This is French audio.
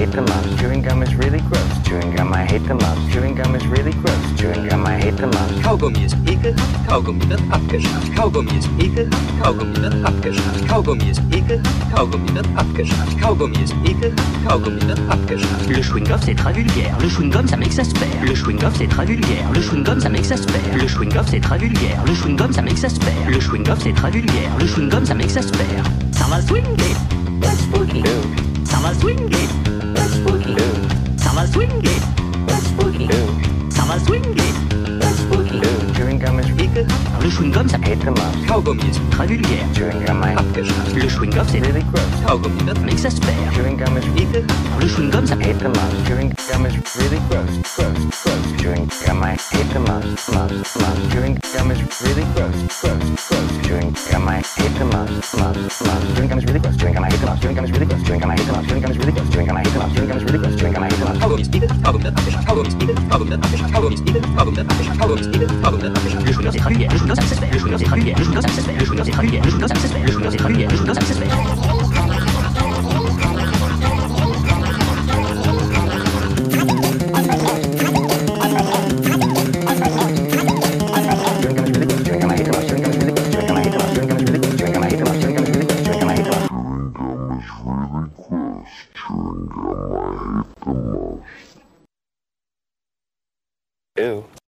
hate the most. Chewing gum is really gross. Chewing gum, I hate the most. Chewing gum is really gross. Chewing gum, I hate the most. Kaugummi ist ekelhaft, Kaugummi wird abgeschafft. Kaugummi ist ekelhaft, Kaugummi wird abgeschafft. Kaugummi ist ekelhaft, Kaugummi wird abgeschafft. Kaugummi ist ekelhaft, Kaugummi wird abgeschafft. Le chewing-gum c'est très vulgaire, le chewing-gum ça m'exaspère. Le chewing-gum c'est très vulgaire, le chewing-gum ça m'exaspère. Le chewing-gum c'est très vulgaire, le chewing-gum ça m'exaspère. Le chewing-gum c'est très vulgaire, le chewing-gum ça m'exaspère. Ça va swinguer, that's spooky. Ça va swinguer, that's spooky. Ça va swinguer, that's spooky. Ça va swinguer, that's spooky. Chewing gum is ekelhaft, le chewing-gum ça hate the most. Kaugummi ist très vulgaire. Chewing gum, I abgeschafft. Le chewing-gum c'est really gross. Kaugummi wird m'exaspère. Chewing gum is ekelhaft, Le chewing-gum ça hate the most. Chewing gum is really gross. Gross. Chewing gum, I hate the most. Chewing gum is really gross. Chewing gum, I hate the most. Chewing gum is really gross. Chewing gum, I hate the most. Chewing gum is really gross. Chewing gum, I hate the most. Chewing gum is really gross. Chewing gum, I hate the most. Chewing gum is really gross. Chewing gum, I hate the most. Kaugummi ist ekelhaft, Kaugummi wird abgeschafft. Kaugummi ist ekelhaft, Kaugummi wird abgeschafft. Kaugummi ist ekelhaft, Kaugummi wird abgeschafft. Kaugummi ist ekelhaft, Kaugummi wird abgeschafft. Le chewing-gum c'est très vulgaire, le chewing-gum ça m'exaspère. Le chewing-gum c'est très vulgaire, le chewing-gum ça m'exaspère. Le chewing-gum c'est très vulgaire, le chewing-gum ça m'exaspère. Le chewing-gum c'est très vulgaire, le chewing-gum ça m'exaspère.